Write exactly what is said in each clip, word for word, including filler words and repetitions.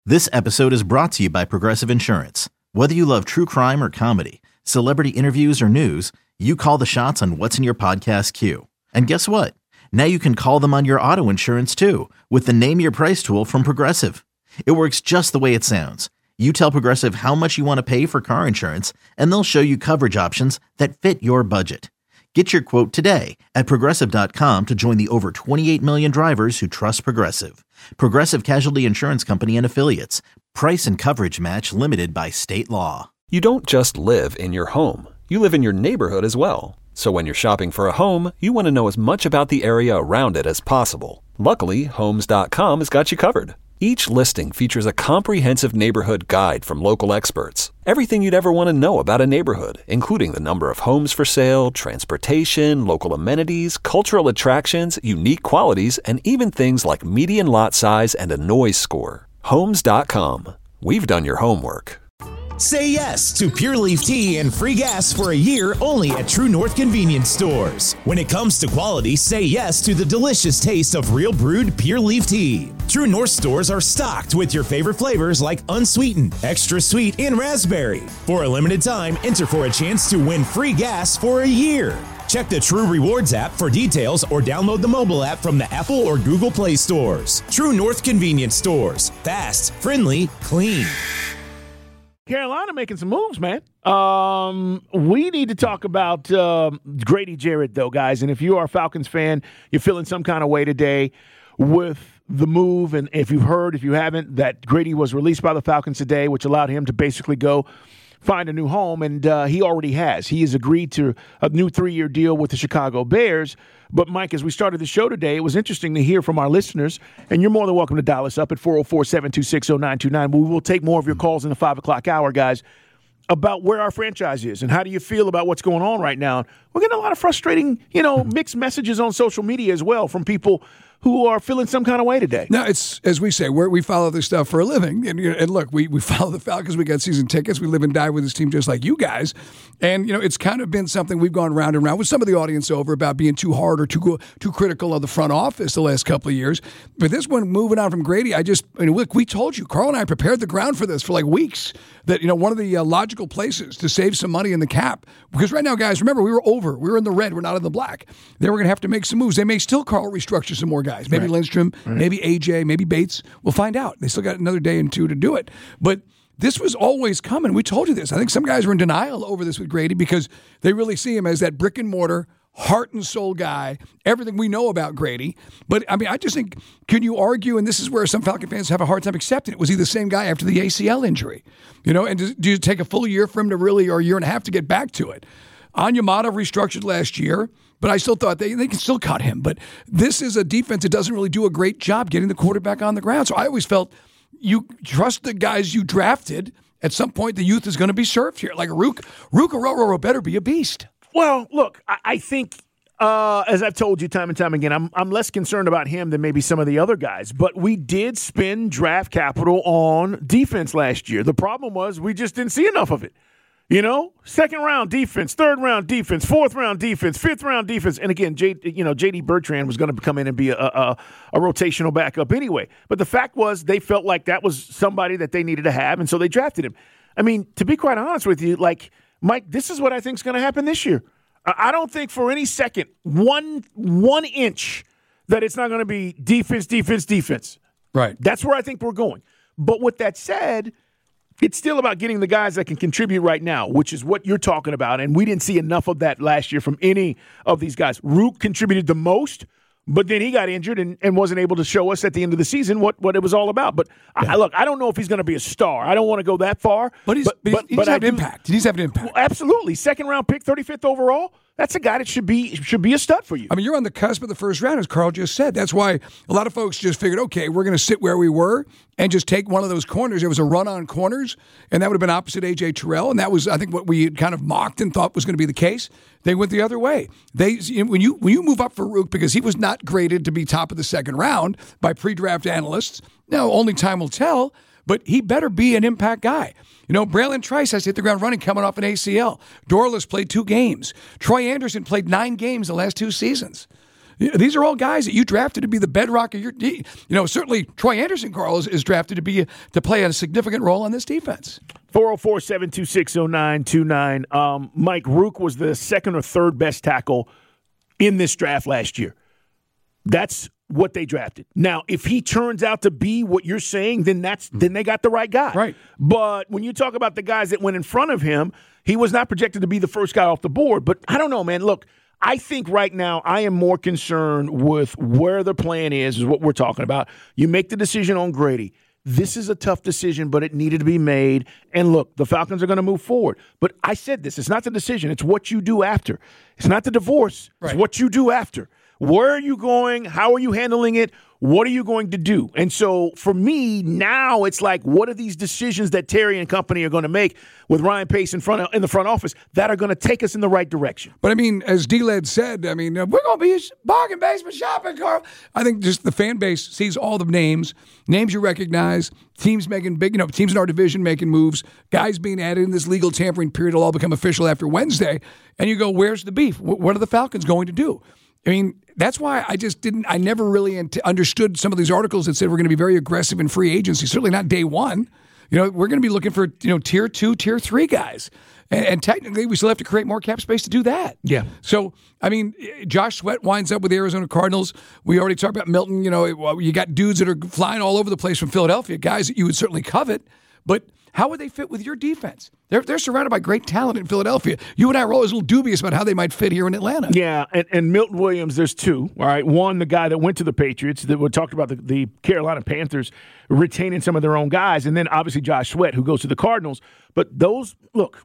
This episode is brought to you by Progressive Insurance. Whether you love true crime or comedy, celebrity interviews or news, you call the shots on what's in your podcast queue. And guess what? Now you can call them on your auto insurance too with the Name Your Price tool from Progressive. It works just the way it sounds. You tell Progressive how much you want to pay for car insurance, and they'll show you coverage options that fit your budget. Get your quote today at Progressive dot com to join the over twenty-eight million drivers who trust Progressive. Progressive Casualty Insurance Company and Affiliates. Price and coverage match limited by state law. You don't just live in your home. You live in your neighborhood as well. So when you're shopping for a home, you want to know as much about the area around it as possible. Luckily, Homes dot com has got you covered. Each listing features a comprehensive neighborhood guide from local experts. Everything you'd ever want to know about a neighborhood, including the number of homes for sale, transportation, local amenities, cultural attractions, unique qualities, and even things like median lot size and a noise score. Homes dot com. We've done your homework. Say yes to Pure Leaf Tea and free gas for a year only at True North Convenience Stores. When it comes to quality, say yes to the delicious taste of real brewed Pure Leaf Tea. True North stores are stocked with your favorite flavors like unsweetened, extra sweet, and raspberry. For a limited time, enter for a chance to win free gas for a year. Check the True Rewards app for details or download the mobile app from the Apple or Google Play stores. True North Convenience Stores. Fast, friendly, clean. Carolina making some moves, man. Um, we need to talk about uh, Grady Jarrett, though, guys. And if you are a Falcons fan, you're feeling some kind of way today with the move. And if you've heard, if you haven't, that Grady was released by the Falcons today, which allowed him to basically go find a new home. And uh, he already has. He has agreed to a new three-year deal with the Chicago Bears. But, Mike, as we started the show today, it was interesting to hear from our listeners, and you're more than welcome to dial us up at four oh four, seven two six, oh nine two nine. We will take more of your calls in the five o'clock hour, guys, about where our franchise is and how do you feel about what's going on right now. We're getting a lot of frustrating, you know, mixed messages on social media as well from people who are feeling some kind of way today. Now, it's, as we say, we're, we follow this stuff for a living. And, and look, we, we follow the Falcons. We got season tickets. We live and die with this team just like you guys. And, you know, it's kind of been something we've gone round and round with some of the audience over about being too hard or too too critical of the front office the last couple of years. But this one, moving on from Grady, I just, I mean, look, we told you, Carl and I prepared the ground for this for like weeks, that, you know, one of the uh, logical places to save some money in the cap. Because right now, guys, remember, we were over. We were in the red. We're not in the black. They were going to have to make some moves. They may still, Carl, restructure some more guys. Maybe right. Lindstrom, right. maybe A J, maybe Bates. We'll find out. They still got another day and two to do it. But this was always coming. We told you this. I think some guys were in denial over this with Grady because they really see him as that brick and mortar, heart and soul guy, everything we know about Grady. But, I mean, I just think, can you argue, and this is where some Falcon fans have a hard time accepting it, was he the same guy after the A C L injury? You know, and do, do you take a full year for him to really, or a year and a half to get back to it? Onyemata restructured last year, but I still thought they, they can still cut him. But this is a defense that doesn't really do a great job getting the quarterback on the ground. So I always felt you trust the guys you drafted. At some point, the youth is going to be served here. Like Rook, Rook Aroro better be a beast. Well, look, I, I think, uh, as I've told you time and time again, I'm I'm less concerned about him than maybe some of the other guys. But we did spend draft capital on defense last year. The problem was we just didn't see enough of it. You know, second round defense, third round defense, fourth round defense, fifth round defense, and again, J, you know, J D Bertrand was going to come in and be a, a, a rotational backup anyway. But the fact was, they felt like that was somebody that they needed to have, and so they drafted him. I mean, to be quite honest with you, like Mike, this is what I think is going to happen this year. I don't think for any second, one one inch, that it's not going to be defense, defense, defense. Right. That's where I think we're going. But with that said, it's still about getting the guys that can contribute right now, which is what you're talking about. And we didn't see enough of that last year from any of these guys. Rook contributed the most, but then he got injured and, and wasn't able to show us at the end of the season what, what it was all about. But yeah. I, look, I don't know if he's going to be a star. I don't want to go that far. But he's, but, but, he's, but he's having impact. He's having impact. Well, absolutely. Second round pick, thirty-fifth overall. That's a guy that should be should be a stud for you. I mean, you're on the cusp of the first round, as Carl just said. That's why a lot of folks just figured, okay, we're going to sit where we were and just take one of those corners. There was a run on corners, and that would have been opposite A J Terrell, and that was, I think, what we had kind of mocked and thought was going to be the case. They went the other way. They when you when you move up for Rook, because he was not graded to be top of the second round by pre-draft analysts. Now, only time will tell. But he better be an impact guy. You know, Braylon Trice has to hit the ground running coming off an A C L. Dorless played two games. Troy Anderson played nine games the last two seasons. These are all guys that you drafted to be the bedrock of your team. You know, certainly Troy Anderson, Carl, is, is drafted to be to play a significant role on this defense. four oh four, seven two six, oh nine two nine. Um, Mike Rook was the second or third best tackle in this draft last year. That's what they drafted. Now, if he turns out to be what you're saying, then that's then they got the right guy. Right. But when you talk about the guys that went in front of him, he was not projected to be the first guy off the board. But I don't know, man. Look, I think right now I am more concerned with where the plan is, is what we're talking about. You make the decision on Grady. This is a tough decision, but it needed to be made. And look, the Falcons are going to move forward. But I said this. It's not the decision. It's what you do after. It's not the divorce. Right. It's what you do after. Where are you going? How are you handling it? What are you going to do? And so for me, now it's like, what are these decisions that Terry and company are going to make with Ryan Pace in front of, in the front office that are going to take us in the right direction? But, I mean, as D-Led said, I mean, uh, we're going to be bargain basement shopping, Carl. I think just the fan base sees all the names, names you recognize, teams making big, you know, teams in our division making moves, guys being added in this legal tampering period will all become official after Wednesday. And you go, where's the beef? What are the Falcons going to do? I mean, that's why I just didn't, I never really understood some of these articles that said we're going to be very aggressive in free agency. Certainly not day one. You know, we're going to be looking for, you know, tier two, tier three guys. And, and technically, we still have to create more cap space to do that. Yeah. So, I mean, Josh Sweat winds up with the Arizona Cardinals. We already talked about Milton. You know, you got dudes that are flying all over the place from Philadelphia, guys that you would certainly covet. But how would they fit with your defense? They're they're surrounded by great talent in Philadelphia. You and I were always a little dubious about how they might fit here in Atlanta. Yeah, and, and Milton Williams, there's two. All right, one, the guy that went to the Patriots, that we talked about the, the Carolina Panthers retaining some of their own guys, and then obviously Josh Sweat, who goes to the Cardinals. But those, look,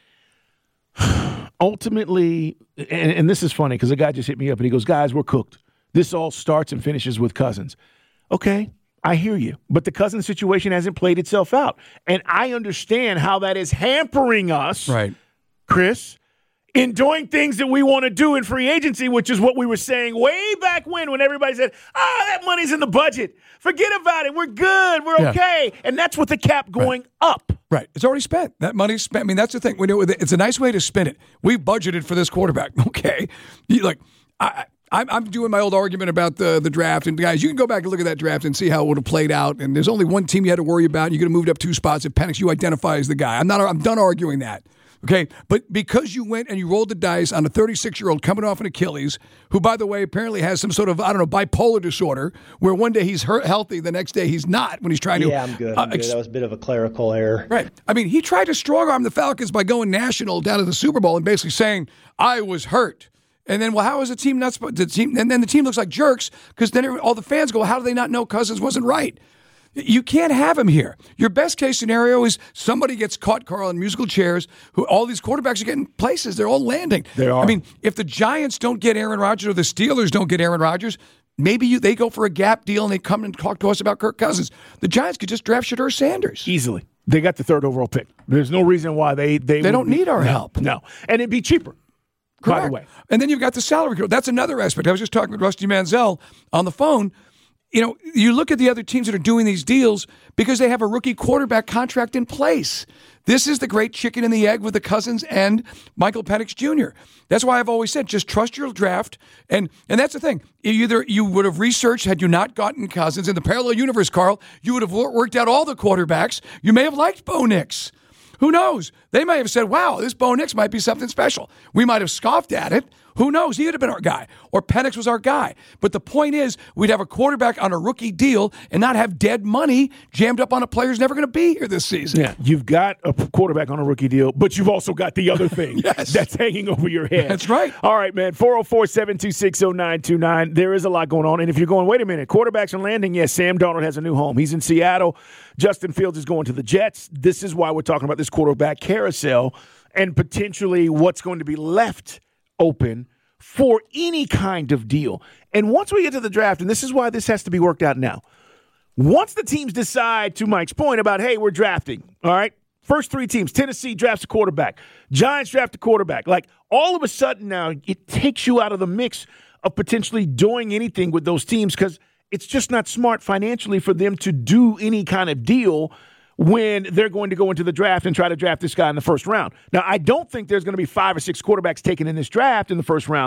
ultimately, and, and this is funny because a guy just hit me up and he goes, guys, we're cooked. This all starts and finishes with Cousins. Okay. I hear you, but the Cousins situation hasn't played itself out. And I understand how that is hampering us, right, Chris, in doing things that we want to do in free agency, which is what we were saying way back when, when everybody said, ah, oh, that money's in the budget. Forget about it. We're good. We're yeah. okay. And that's with the cap going right. up. Right. It's already spent. That money's spent. I mean, that's the thing. We know it's a nice way to spin it. We budgeted for this quarterback. Okay. You, like, I I'm, I'm doing my old argument about the the draft, and guys, you can go back and look at that draft and see how it would have played out. And there's only one team you had to worry about. You could have moved up two spots if Penix, you identify as the guy. I'm not. I'm done arguing that. Okay, but because you went and you rolled the dice on a thirty-six-year-old coming off an Achilles, who, by the way, apparently has some sort of, I don't know, bipolar disorder, where one day he's hurt, healthy, the next day he's not when he's trying to. Yeah, I'm good. I'm uh, ex- good. That was a bit of a clerical error. Right. I mean, he tried to strong-arm the Falcons by going national down to the Super Bowl and basically saying, I was hurt. And then, well, how is the team not supposed to? The team, and then the team looks like jerks because then all the fans go, how do they not know Cousins wasn't right? You can't have him here. Your best case scenario is somebody gets caught, Carl, in musical chairs. Who all these quarterbacks are getting places. They're all landing. They are. I mean, if the Giants don't get Aaron Rodgers or the Steelers don't get Aaron Rodgers, maybe you, they go for a gap deal and they come and talk to us about Kirk Cousins. The Giants could just draft Shedeur Sanders. Easily. They got the third overall pick. There's no reason why they They, they don't be, need our no, help. No. And it'd be cheaper. Correct. By the way. And then you've got the salary growth. That's another aspect. I was just talking with Rusty Manziel on the phone. You know, you look at the other teams that are doing these deals because they have a rookie quarterback contract in place. This is the great chicken and the egg with the Cousins and Michael Penix Junior That's why I've always said, just trust your draft. And and that's the thing. Either you would have researched, had you not gotten Cousins in the parallel universe, Carl, you would have worked out all the quarterbacks. You may have liked Bo Nix. Who knows? They may have said, wow, this Bo Nix might be something special. We might have scoffed at it. Who knows? He would have been our guy. Or Penix was our guy. But the point is, we'd have a quarterback on a rookie deal and not have dead money jammed up on a player who's never going to be here this season. Yeah, you've got a quarterback on a rookie deal, but you've also got the other thing yes. that's hanging over your head. That's right. All right, man, four oh four, seven two six, oh nine two nine. There is a lot going on. And if you're going, wait a minute, quarterbacks are landing, yes, Sam Darnold has a new home. He's in Seattle. Justin Fields is going to the Jets. This is why we're talking about this quarterback carousel and potentially what's going to be left open for any kind of deal. And once we get to the draft, and this is why this has to be worked out now, once the teams decide, to Mike's point about, hey, we're drafting, all right, first three teams, Tennessee drafts a quarterback, Giants draft a quarterback, like all of a sudden now it takes you out of the mix of potentially doing anything with those teams because it's just not smart financially for them to do any kind of deal when they're going to go into the draft and try to draft this guy in the first round. Now, I don't think there's going to be five or six quarterbacks taken in this draft in the first round,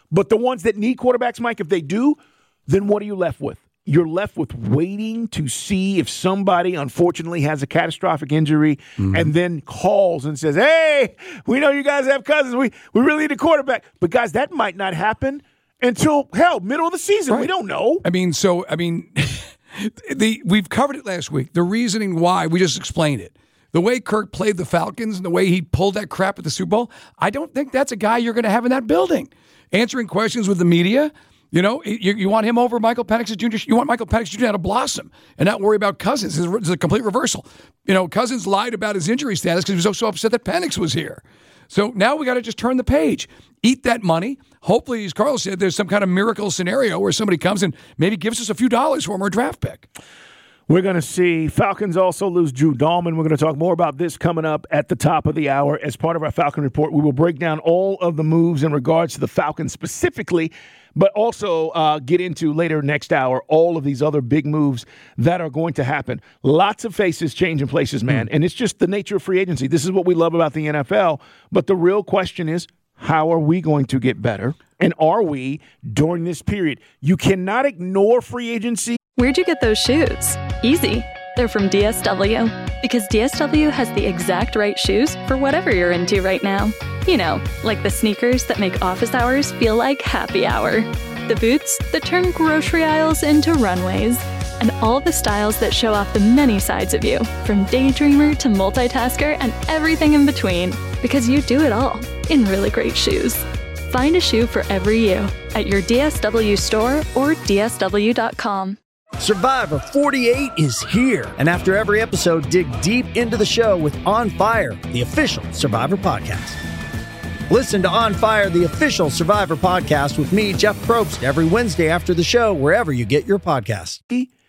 But the ones that need quarterbacks, Mike, if they do, then what are you left with? You're left with waiting to see if somebody, unfortunately, has a catastrophic injury mm-hmm. and then calls and says, hey, we know you guys have Cousins. We, we really need a quarterback. But, guys, that might not happen until, hell, middle of the season. Right. We don't know. I mean, so, I mean, the we've covered it last week. The reasoning why, we just explained it. The way Kirk played the Falcons and the way he pulled that crap at the Super Bowl, I don't think that's a guy you're going to have in that building. Answering questions with the media. You know, you, you want him over Michael Penix Junior You want Michael Penix Junior to blossom and not worry about Cousins. It's a complete reversal. You know, Cousins lied about his injury status because he was so upset that Penix was here. So now we got to just turn the page. Eat that money. Hopefully, as Carl said, there's some kind of miracle scenario where somebody comes and maybe gives us a few dollars for him or a draft pick. We're going to see Falcons also lose Drew Dahlman. We're going to talk more about this coming up at the top of the hour. As part of our Falcon Report, we will break down all of the moves in regards to the Falcons specifically, but also uh, get into later next hour all of these other big moves that are going to happen. Lots of faces changing places, man, mm. and it's just the nature of free agency. This is what we love about the N F L, but the real question is, how are we going to get better, and are we during this period? You cannot ignore free agency. Where'd you get those shoes? Easy. They're from D S W. Because D S W has the exact right shoes for whatever you're into right now. You know, like the sneakers that make office hours feel like happy hour. The boots that turn grocery aisles into runways. And all the styles that show off the many sides of you, from daydreamer to multitasker and everything in between. Because you do it all in really great shoes. Find a shoe for every you at your D S W store or D S W dot com. Survivor forty-eight is here. And after every episode, dig deep into the show with On Fire, the official Survivor podcast. Listen to On Fire, the official Survivor podcast with me, Jeff Probst, every Wednesday after the show, wherever you get your podcasts.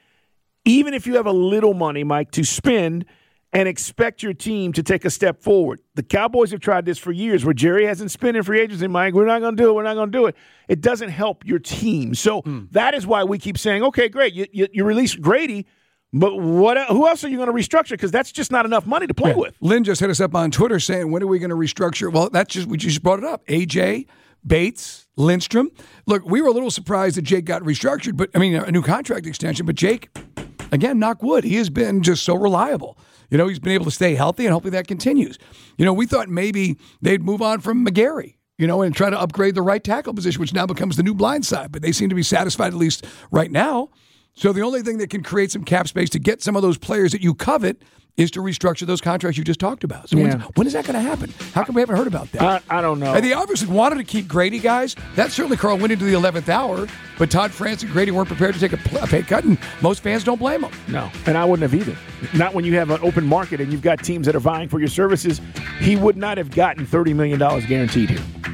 Even if you have a little money, Mike, to spend and expect your team to take a step forward. The Cowboys have tried this for years where Jerry hasn't spent in free agency, Mike. We're not going to do it. We're not going to do it. It doesn't help your team. So mm. that is why we keep saying, okay, great, you, you, you release Grady, but what? Who else are you going to restructure? Because that's just not enough money to play yeah. with. Lynn just hit us up on Twitter saying, when are we going to restructure? Well, that's just we just brought it up. A J, Bates, Lindstrom. Look, we were a little surprised that Jake got restructured, but I mean, a new contract extension. But Jake, again, knock wood, he has been just so reliable. You know, he's been able to stay healthy, and hopefully that continues. You know, we thought maybe they'd move on from McGarry, you know, and try to upgrade the right tackle position, which now becomes the new blind side. But they seem to be satisfied, at least right now. So the only thing that can create some cap space to get some of those players that you covet is to restructure those contracts you just talked about. So yeah. when's, when is that going to happen? How come we haven't heard about that? I, I don't know. And they obviously wanted to keep Grady, guys. That certainly, Carl, went into the eleventh hour, but Todd France and Grady weren't prepared to take a pay cut, and most fans don't blame them. No, and I wouldn't have either. Not when you have an open market and you've got teams that are vying for your services. He would not have gotten thirty million dollars guaranteed here.